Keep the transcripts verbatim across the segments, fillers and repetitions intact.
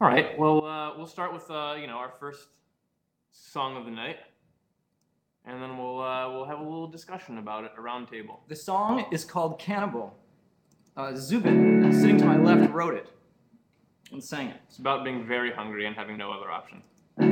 All right. Well, uh, we'll start with uh, you know our first song of the night, and then we'll uh, we'll have a little discussion about it, a round table. The song is called Cannibal. Uh, Zubin, sitting to my left, wrote it and sang it. It's about being very hungry and having no other option.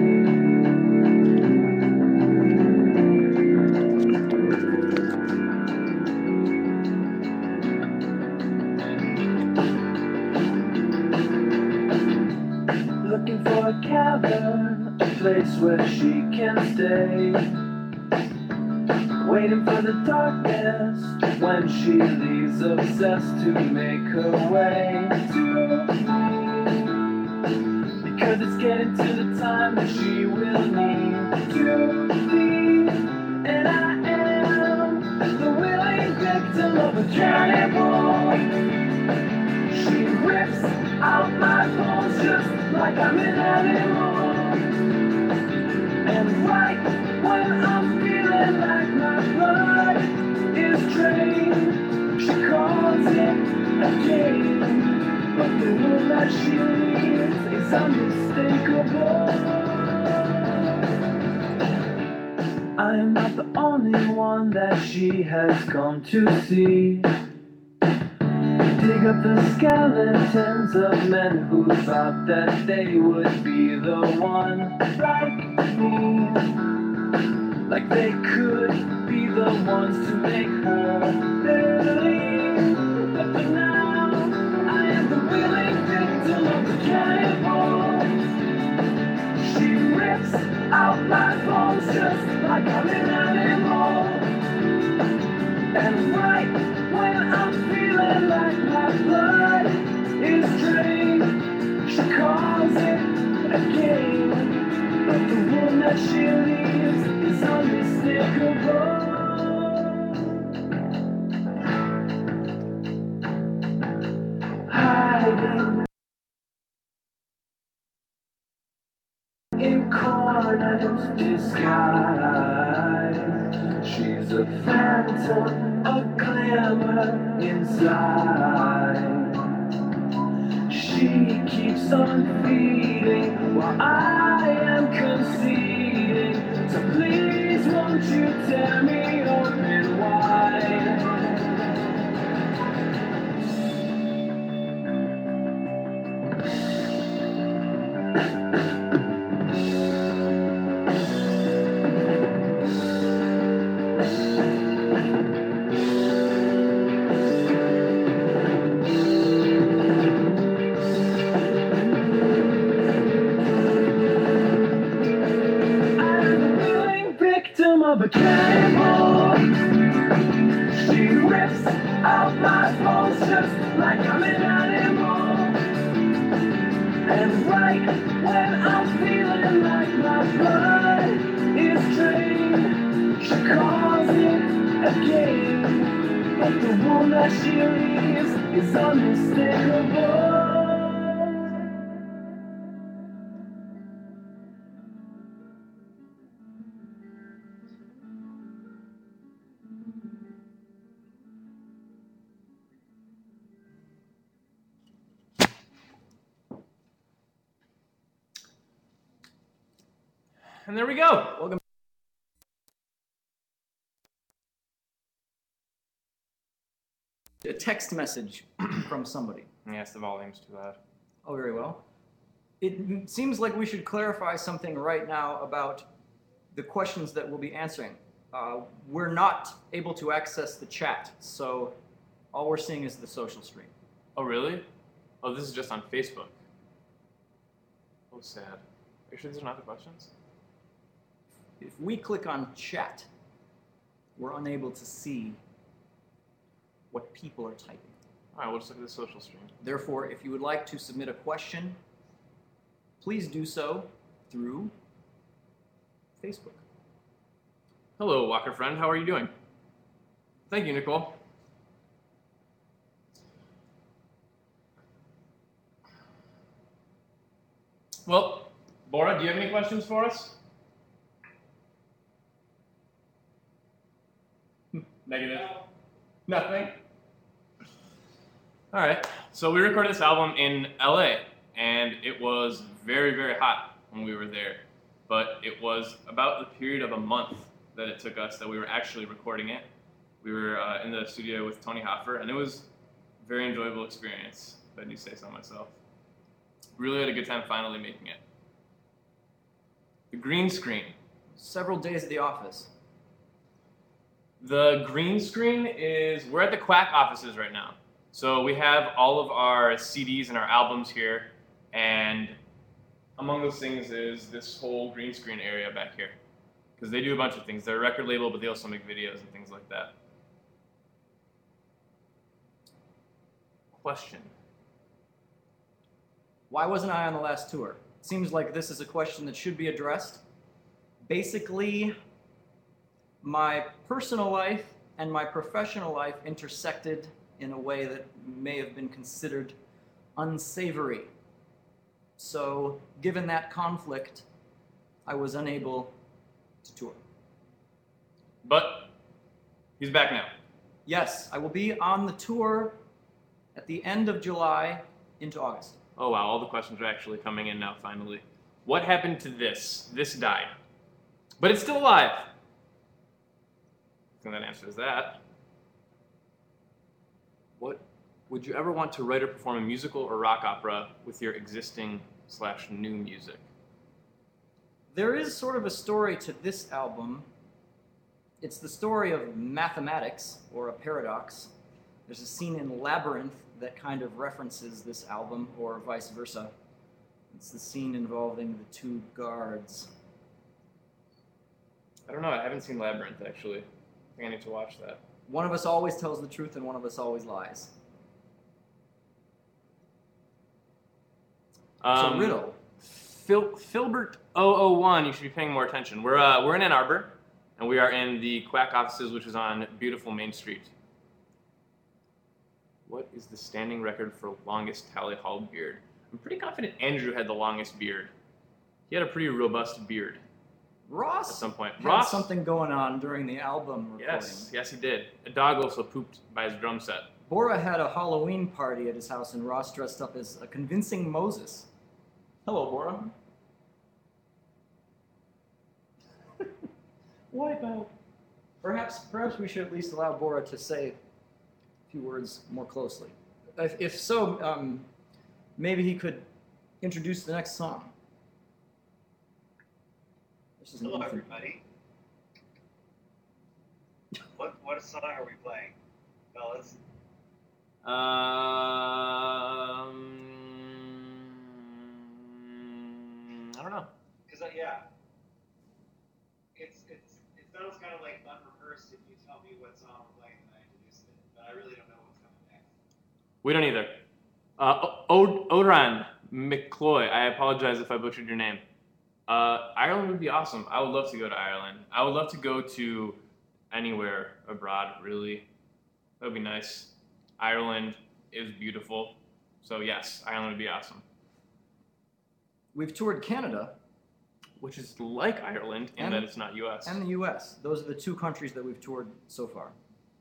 Looking for a cabin, a place where she can stay. Waiting for the darkness when she leaves, obsessed to make her way to me. Because it's getting to the time that she will need to leave. And I am the willing victim of a cannibal. She rips out my bones just like I'm an animal. And right when I'm feeling like my blood is drained, she calls it a game. But the wound that she leaves is unmistakable. I am not the only one that she has come to see. Dig up the skeletons of men who thought that they would be the one like me. Like they could be the ones to make her believe. But for now, I am the willing victim of the cannibal. She rips out my bones just like I'm an animal. And right when I'm feeling like my blood is drained, she calls it a game. But the wound that she leaves is unmistakable. Hiding in corners disguised, she's a phantom, a glamour inside. She keeps on feeding while I am conceding. So please won't you tear me open wide. Of a cannibal, she rips out my bones just like I'm an animal. And right when I'm feeling like my blood is drained, she calls it a game. But the wound that she leaves is unmistakable. And there we go. Welcome. A text message from somebody. Yes, the volume's too loud. Oh, very well. It seems like we should clarify something right now about the questions that we'll be answering. Uh, we're not able to access the chat, so all we're seeing is the social stream. Oh, really? Oh, this is just on Facebook. Oh, sad. Are you sure these are not the questions? If we click on chat, we're unable to see what people are typing. All right, we'll just look at the social stream. Therefore, if you would like to submit a question, please do so through Facebook. Hello, Walker friend. How are you doing? Thank you, Nicole. Well, Bora, do you have any questions for us? Negative. No. Nothing? All right. So we recorded this album in L A, and it was very, very hot when we were there. But it was about the period of a month that it took us that we were actually recording it. We were uh, in the studio with Tony Hoffer, and it was a very enjoyable experience, if I do say so myself. Really had a good time finally making it. The green screen. Several days at the office. The green screen is, we're at the Quack offices right now. So we have all of our C Ds and our albums here, and among those things is this whole green screen area back here. Because they do a bunch of things. They're a record label, but they also make videos and things like that. Question. Why wasn't I on the last tour? Seems like this is a question that should be addressed. Basically, my personal life and my professional life intersected in a way that may have been considered unsavory. So, given that conflict, I was unable to tour. But he's back now. Yes, I will be on the tour at the end of July into August. Oh wow, all the questions are actually coming in now finally. What happened to this? This died. But it's still alive. I think that answers that. What would you ever want to write or perform a musical or rock opera with your existing slash new music? There is sort of a story to this album. It's the story of mathematics, or a paradox. There's a scene in Labyrinth that kind of references this album, or vice versa. It's the scene involving the two guards. I don't know, I haven't seen Labyrinth actually. I think I need to watch that. One of us always tells the truth and one of us always lies. Um, it's a riddle. Phil, Filbert zero zero one, you should be paying more attention. We're, uh, we're in Ann Arbor, and we are in the Quack offices, which is on beautiful Main Street. What is the standing record for longest Tally Hall beard? I'm pretty confident Andrew had the longest beard. He had a pretty robust beard Ross at some point. had Ross, something going on during the album recording. yes, yes he did. A dog also pooped by his drum set. Bora had a Halloween party at his house, and Ross dressed up as a convincing Moses. Hello, Bora. Wipe out. Perhaps, perhaps we should at least allow Bora to say a few words more closely. If, if so, um, maybe he could introduce the next song. This is Hello, Ethan. everybody. What what song are we playing, fellas? Um, I don't know. Because uh, yeah, it's it's it sounds kind of like unrehearsed if you tell me what song we're playing and I introduce it, but I really don't know what's coming next. We don't either. Uh, o- Odran McCloy, I apologize if I butchered your name. Uh, Ireland would be awesome. I would love to go to Ireland. I would love to go to anywhere abroad, really. That would be nice. Ireland is beautiful. So yes, Ireland would be awesome. We've toured Canada Which is like Ireland in And- that it's not U S. and the U S. Those are the two countries that we've toured so far.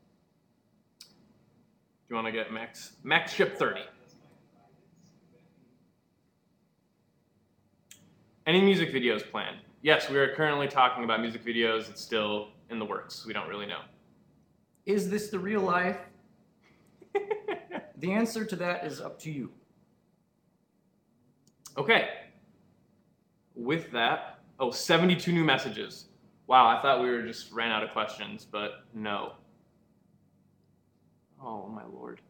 Do you want to get max max ship thirty? Any music videos planned? Yes, we are currently talking about music videos. It's still in the works. We don't really know. Is this the real life? The answer to that is up to you. Okay. With that, oh, seventy-two new messages. Wow, I thought we were just ran out of questions, but no. Oh my lord.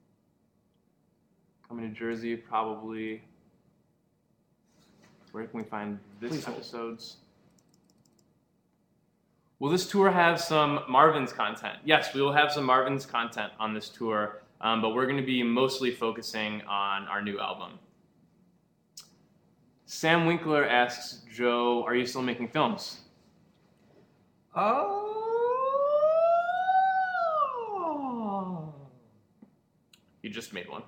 Coming to Jersey, probably. Where can we find this Please hold. episodes? Will this tour have some Marvin's content? Yes, we will have some Marvin's content on this tour, um, but we're going to be mostly focusing on our new album. Sam Winkler asks, Joe, are you still making films? Oh. He just made one.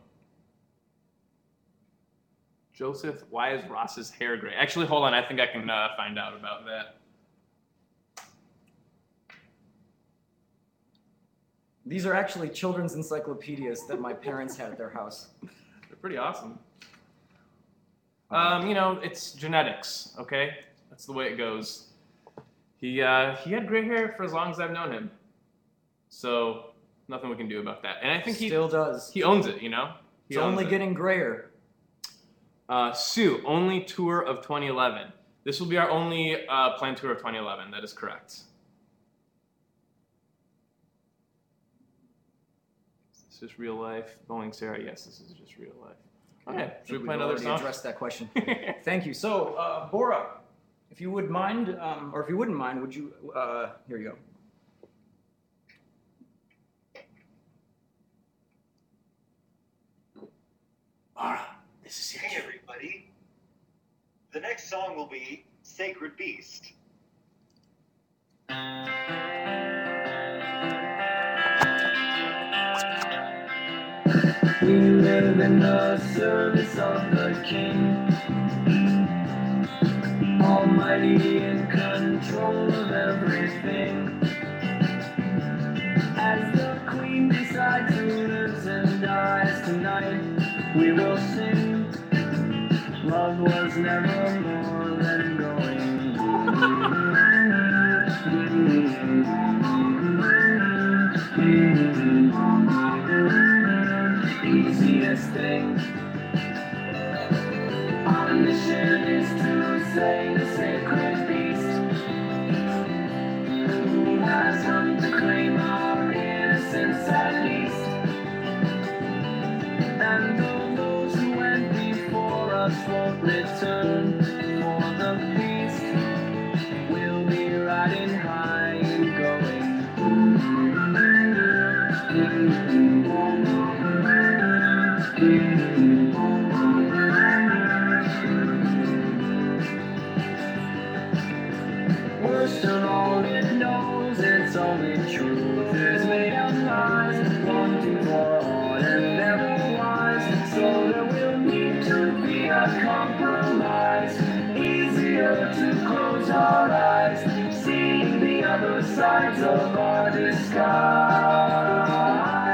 Joseph, why is Ross's hair gray? Actually, hold on. I think I can uh, find out about that. These are actually children's encyclopedias that my parents had at their house. They're pretty awesome. Um, you know, it's genetics, okay? That's the way it goes. He uh, he had gray hair for as long as I've known him. So nothing we can do about that. And I think he Still does. he owns it, you know? He It's owns only it. getting grayer. Uh, Sue, only tour of twenty eleven. This will be our only uh, planned tour of twenty eleven. That is correct. Is this real life? Boeing Sarah, yes, this is just real life. Okay, I should think we play we've another already song? addressed that question. Thank you. So, uh, Bora, if you would mind, um, or if you wouldn't mind, would you, uh, here you go. Bora, this is Hey everybody. The next song will be Sacred Beast. We live in the service of the King, Almighty in control of everything. As the Queen decides who lives and dies tonight, we will sing. Love was never more than going. Easiest thing. Our mission is to slay the sacred beast, who has come to claim our innocence at least. And though those who went before us won't return for the feast, we'll be riding high and going. Worst of all, it knows its only truth is made of lies, wanting for all and never wise. So there will need to be a compromise. Easier to close our eyes, seeing the other sides of our disguise.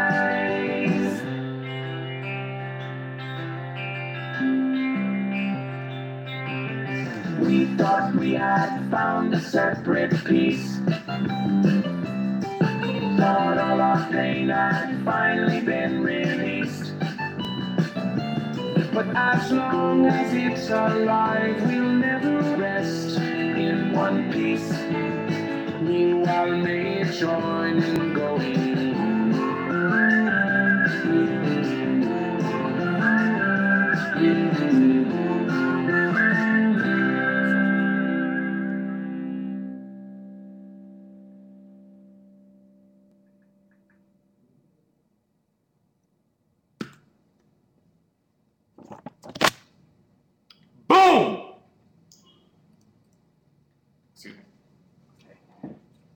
We thought we had found a separate peace. Thought all our pain had finally been released. But as long as it's alive, we'll never rest in one piece. Meanwhile, may it join in going. Boom! Excuse me.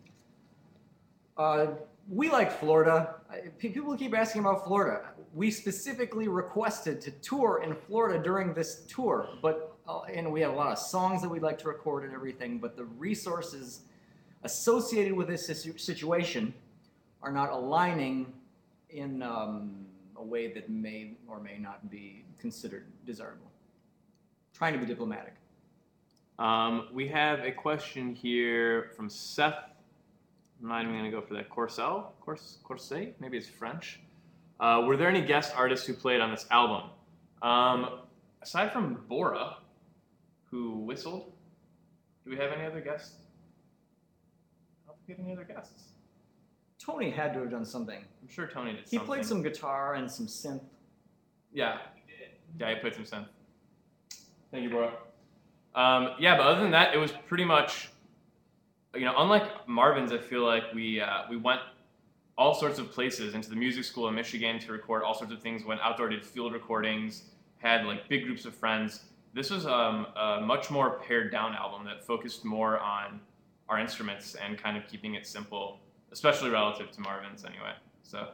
Uh, we like Florida. I- pe- People keep asking about Florida. We specifically requested to tour in Florida during this tour, but uh, and we have a lot of songs that we'd like to record and everything, but the resources associated with this situ- situation are not aligning in um, a way that may or may not be considered desirable. Trying to be diplomatic. Um, we have a question here from Seth. I'm not even going to go for that. Corsel? Cors- Corset? Maybe it's French. Uh, were there any guest artists who played on this album? Um, aside from Bora, who whistled, do we have any other guests? I don't think we have any other guests. Tony had to have done something. I'm sure Tony did He something. played some guitar and some synth. Yeah. Yeah, he played some synth. Thank you, Bora. Um, yeah, but other than that, it was pretty much, you know, unlike Marvin's, I feel like we uh, we went all sorts of places, into the music school in Michigan to record all sorts of things, went outdoor, did field recordings, had like big groups of friends. This was um, a much more pared down album that focused more on our instruments and kind of keeping it simple, especially relative to Marvin's anyway. So.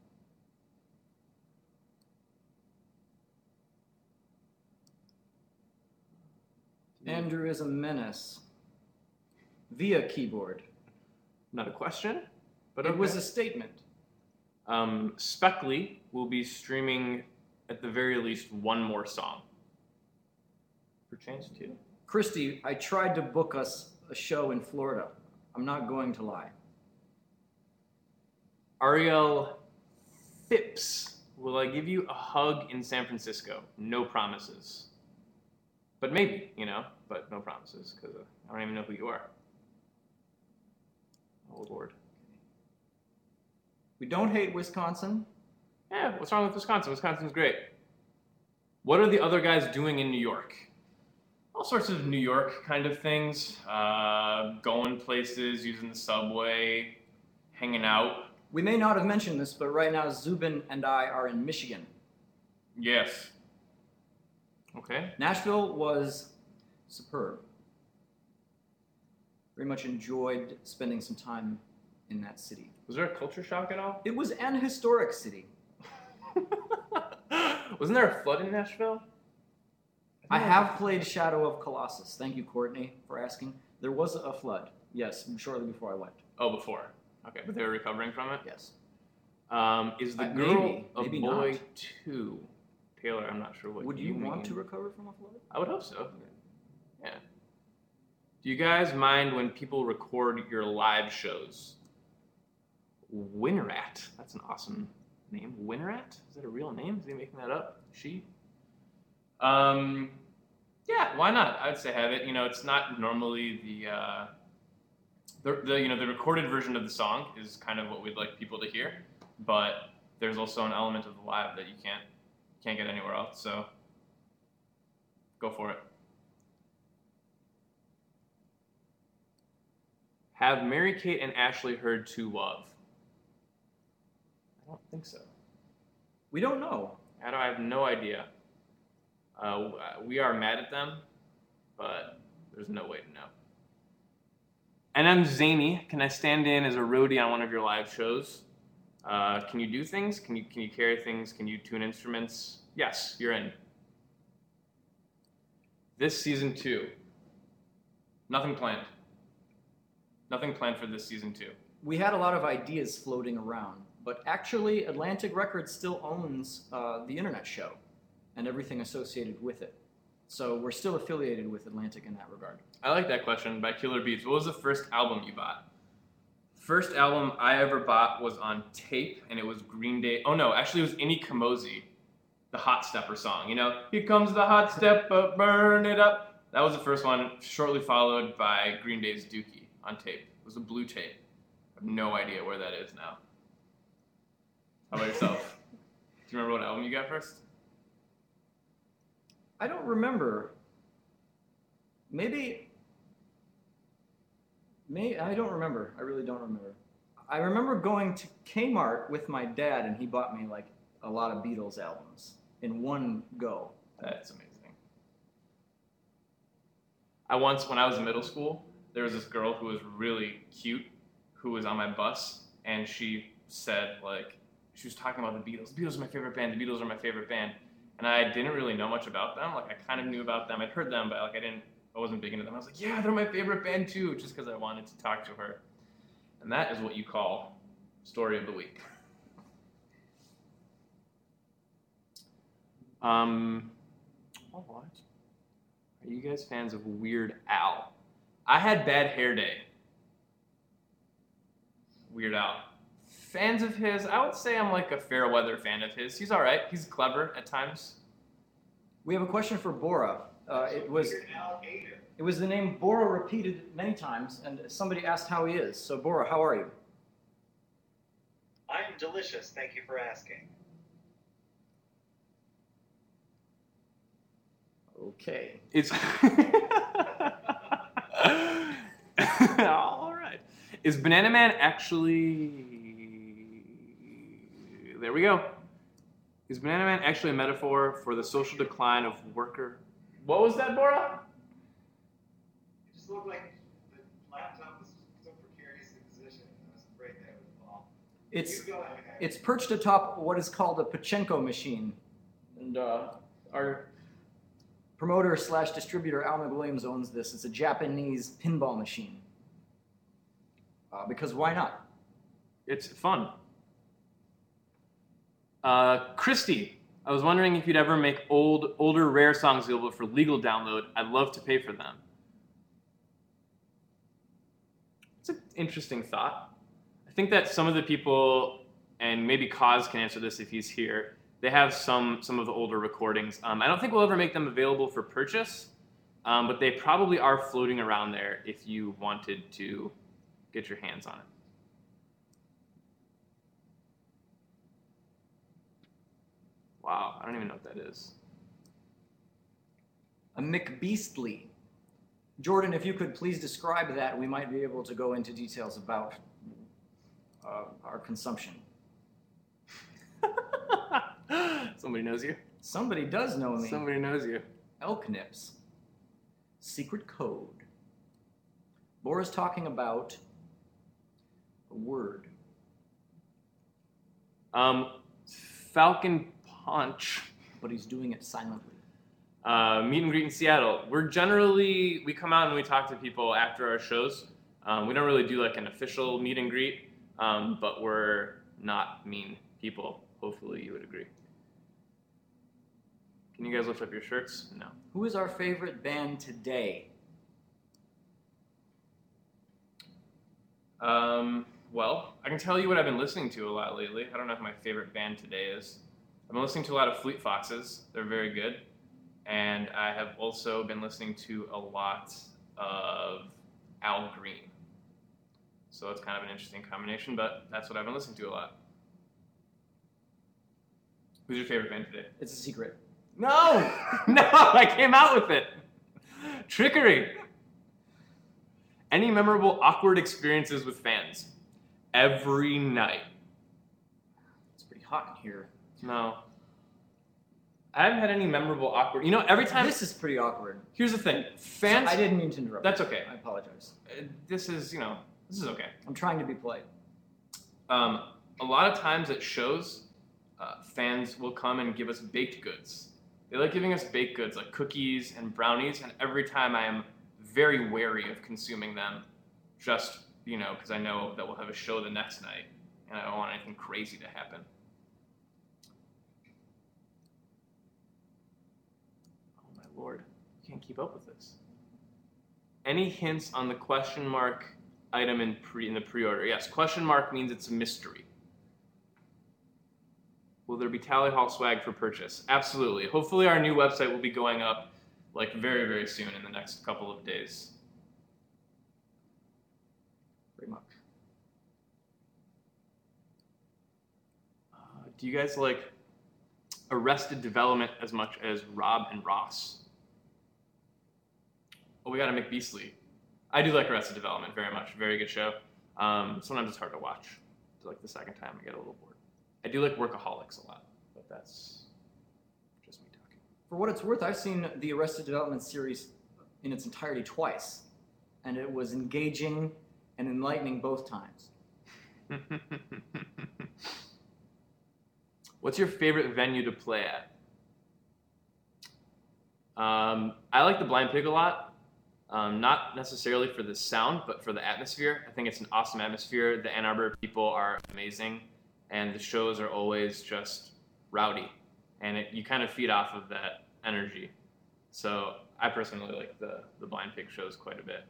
Andrew is a menace. Via keyboard. Not a question, but It okay. was a statement. Um, Speckley will be streaming at the very least one more song. For Change two? Christy, I tried to book us a show in Florida. I'm not going to lie. Ariel Phipps, will I give you a hug in San Francisco? No promises. But maybe, you know, but no promises, because uh, I don't even know who you are. Oh, Lord. We don't hate Wisconsin. Yeah, what's wrong with Wisconsin? Wisconsin's great. What are the other guys doing in New York? All sorts of New York kind of things. Uh, going places, using the subway, hanging out. We may not have mentioned this, but right now Zubin and I are in Michigan. Yes. Okay. Nashville was superb. Very much enjoyed spending some time in that city. Was there a culture shock at all? It was an historic city. Wasn't there a flood in Nashville? I have played Shadow of Colossus. Thank you, Courtney, for asking. There was a flood, yes, shortly before I left. Oh, before. Okay, but they were recovering from it? Yes. Um, is the Uh, girl maybe, a maybe boy not. too? Taylor, I'm not sure what Would you, you want mean. to recover from a flood? I would hope so. Yeah. Do you guys mind when people record your live shows? Winnerat. That's an awesome name. Winnerat? Is that a real name? Is he making that up? She? Um, yeah, why not? I'd say have it. You know, it's not normally the, uh, the, the, you know, the recorded version of the song is kind of what we'd like people to hear, but there's also an element of the live that you can't, can't get anywhere else, so go for it. Have Mary-Kate and Ashley heard To Love? I don't think so. We don't know. I don't. I have no idea. Uh, we are mad at them, but there's no way to know. And I'm Zany. Can I stand in as a roadie on one of your live shows? Uh, can you do things? Can you can you carry things? Can you tune instruments? Yes, you're in. This season two. Nothing planned. Nothing planned for this season two. We had a lot of ideas floating around, but actually Atlantic Records still owns uh, the internet show and everything associated with it. So we're still affiliated with Atlantic in that regard. I like that question by Killer Beats. What was the first album you bought? First album I ever bought was on tape, and it was Green Day. Oh no, actually it was Inni Kamoze, the Hot Stepper song. You know, here comes the hot stepper, burn it up. That was the first one, shortly followed by Green Day's Dookie on tape. It was a blue tape. I have no idea where that is now. How about yourself? Do you remember what album you got first? I don't remember. Maybe, may I don't remember. I really don't remember. I remember going to Kmart with my dad, and he bought me like a lot of Beatles albums in one go. That's amazing. I once, when I was in middle school, there was this girl who was really cute who was on my bus, and she said, like, she was talking about the Beatles. The Beatles are my favorite band. The Beatles are my favorite band. And I didn't really know much about them. Like, I kind of knew about them. I'd heard them, but like I didn't, I wasn't big into them. I was like, yeah, they're my favorite band too, just because I wanted to talk to her. And that is what you call story of the week. Um, all right. Are you guys fans of Weird Al? I had Bad Hair Day. Weird Al. Fans of his, I would say I'm like a fair weather fan of his. He's all right. He's clever at times. We have a question for Bora. Uh, it was Weird Al Hader. it was the name Bora repeated many times, and somebody asked how he is. So Bora, how are you? I'm delicious. Thank you for asking. Okay. It's all right. Is Banana Man actually? There we go. Is Banana Man actually a metaphor for the social decline of worker? What was that, Bora? It just looked like the laptop was so precarious in position. I was afraid that it would fall. It's You go ahead. it's perched atop what is called a Pachenko machine, and uh, our promoter slash distributor Al McWilliams owns this. It's a Japanese pinball machine. Uh, because why not? It's fun. Uh, Christy, I was wondering if you'd ever make old, older rare songs available for legal download. I'd love to pay for them. It's an interesting thought. I think that some of the people, and maybe Kaz can answer this if he's here, they have some some of the older recordings. Um, I don't think we'll ever make them available for purchase, um, but they probably are floating around there if you wanted to get your hands on it. Wow, I don't even know what that is. A McBeastly. Jordan, if you could please describe that, we might be able to go into details about uh, our consumption. Somebody knows you. Somebody does know me. Somebody knows you. Elk Nips. Secret code. Laura's talking about a word. Um, Falcon Punch. But he's doing it silently. Uh, meet and greet in Seattle. We're generally, we come out and we talk to people after our shows. Um, we don't really do like an official meet and greet, um, but we're not mean people. Hopefully you would agree. Can you guys lift up your shirts? No. Who is our favorite band today? Um, well, I can tell you what I've been listening to a lot lately. I don't know who my favorite band today is. I've been listening to a lot of Fleet Foxes. They're very good. And I have also been listening to a lot of Al Green. So it's kind of an interesting combination, but that's what I've been listening to a lot. Who's your favorite band today? It's a secret. No! No, I came out with it. Trickery. Any memorable awkward experiences with fans? Every night. It's pretty hot in here. No. I haven't had any memorable awkward. You know, every time. This is pretty awkward. Here's the thing. Fans. I didn't mean to interrupt. That's okay. I apologize. Uh, This is, you know, this is okay. I'm trying to be polite. Um, a lot of times at shows, uh, fans will come and give us baked goods. They like giving us baked goods like cookies and brownies, and every time I am very wary of consuming them, just, you know, because I know that we'll have a show the next night, and I don't want anything crazy to happen. Oh my lord, I can't keep up with this. Any hints on the question mark item in pre in the pre-order? Yes, question mark means it's a mystery. Will there be Tally Hall swag for purchase? Absolutely. Hopefully our new website will be going up like very, very soon in the next couple of days. Pretty much. Uh, do you guys like Arrested Development as much as Rob and Ross? Oh, we got a McBeastly. I do like Arrested Development very much. Very good show. Um, sometimes it's hard to watch. It's like the second time I get a little bored. I do like Workaholics a lot, but that's just me talking. For what it's worth, I've seen the Arrested Development series in its entirety twice, and it was engaging and enlightening both times. What's your favorite venue to play at? Um, I like the Blind Pig a lot. Um, not necessarily for the sound, but for the atmosphere. I think it's an awesome atmosphere. The Ann Arbor people are amazing, and the shows are always just rowdy, and it, you kind of feed off of that energy. So I personally like the, the Blind Pig shows quite a bit.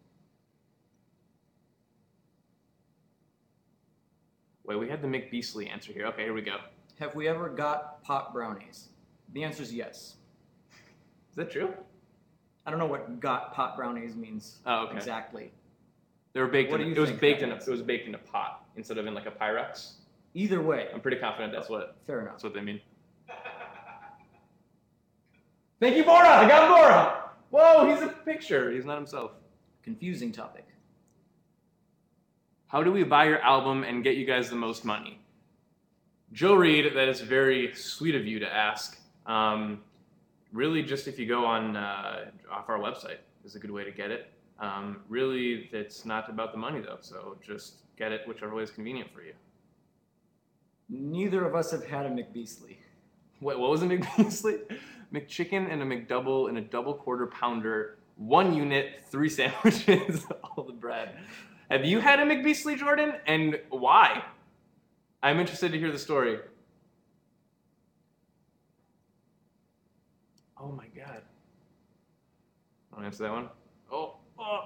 Wait, we had the McBeastly answer here. Okay, here we go. Have we ever got pot brownies? The answer is yes. Is that true? I don't know what got pot brownies means Oh, okay. exactly. They were baked What in. do you It was think baked that in. A, means? it was baked in a pot instead of in like a Pyrex. Either way, I'm pretty confident that's what fair enough. that's what they mean. Thank you, Bora. I got Bora. Whoa, he's a picture. He's not himself. Confusing topic. How do we buy your album and get you guys the most money? Joe Reed, that is very sweet of you to ask. Um, really, just if you go on uh, off our website is a good way to get it. Um, really, it's not about the money though, so just get it whichever way is convenient for you. Neither of us have had a McBeastly. Wait, what was a McBeastly? McChicken and a McDouble and a double quarter pounder, one unit, three sandwiches, all the bread. Have you had a McBeastly, Jordan? And why? I'm interested to hear the story. Want to answer that one? Oh, oh.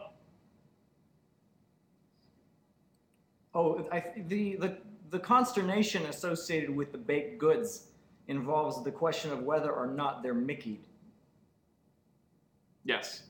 Oh, I, the, the, the consternation associated with the baked goods involves the question of whether or not they're Mickey'd. Yes.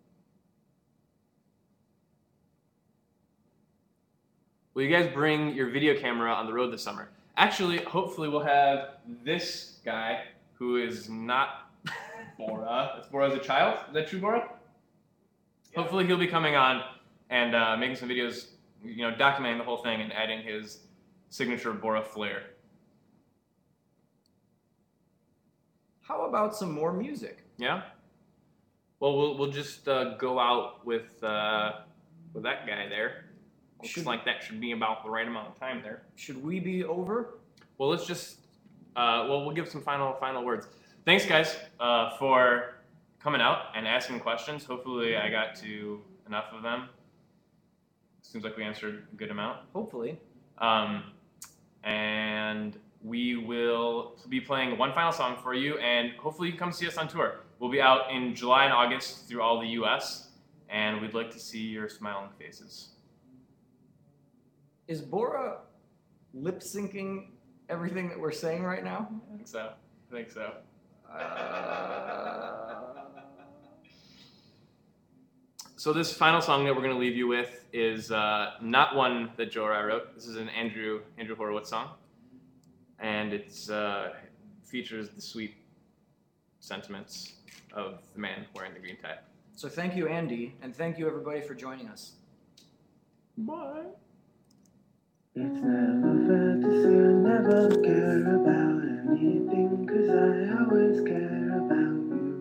Will you guys bring your video camera on the road this summer? Actually, hopefully we'll have this guy who is not Bora. It's Bora as a child. Is that true, Bora? Yeah. Hopefully he'll be coming on and uh, making some videos, you know, documenting the whole thing and adding his signature Bora flair. How about some more music? Yeah? Well, we'll, we'll just uh, go out with, uh, with that guy there. Looks Should- like that should be about the right amount of time there. Should we be over? Well, let's just, uh, well, we'll give some final final words. Thanks, guys, uh, for coming out and asking questions. Hopefully I got to enough of them. Seems like we answered a good amount. Hopefully. Um, and we will be playing one final song for you, and hopefully you can come see us on tour. We'll be out in July and August through all the U S, and we'd like to see your smiling faces. Is Bora lip syncing everything that we're saying right now? I think so. I think so. Uh, So this final song that we're going to leave you with is uh, not one that Joe or I wrote. This is an Andrew Andrew Horowitz song, and it's uh, features the sweet sentiments of the man wearing the green tie. so thank you, Andy, and thank you, everybody, for joining us. Bye. It's never fair to say I never care about anything, 'cause I always care about you.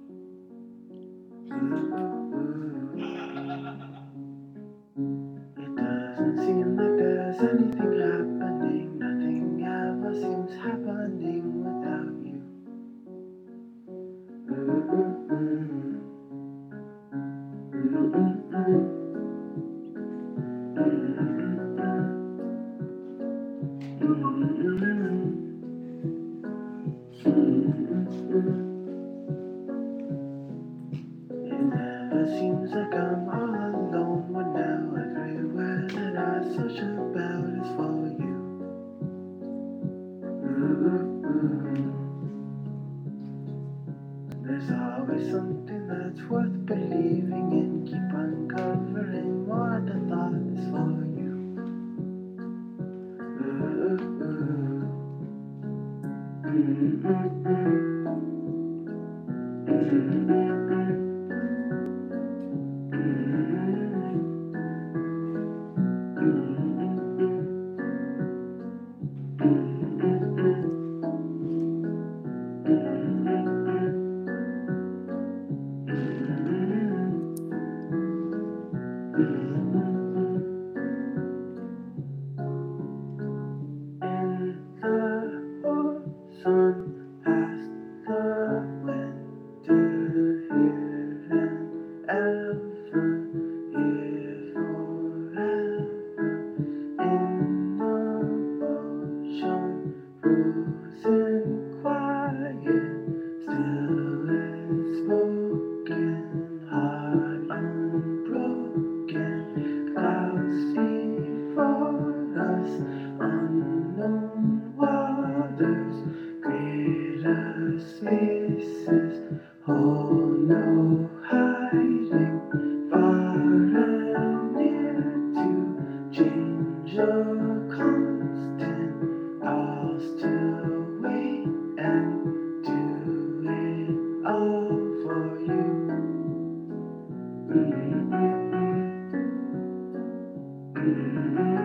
It doesn't seem like there's anything happening, nothing ever seems happening without you. It never seems like I'm all alone when now everywhere that I search about is for you. There's always something that's worth believing in. Keep uncovering more the thought is for you. And the sun past the winter here and ever here forever in the ocean frozen quiet still is spoken heart unbroken clouds before us unknown waters greater spaces hold no hiding far and near to change or constant all still wait and do it all for you. Mm-hmm. Mm-hmm.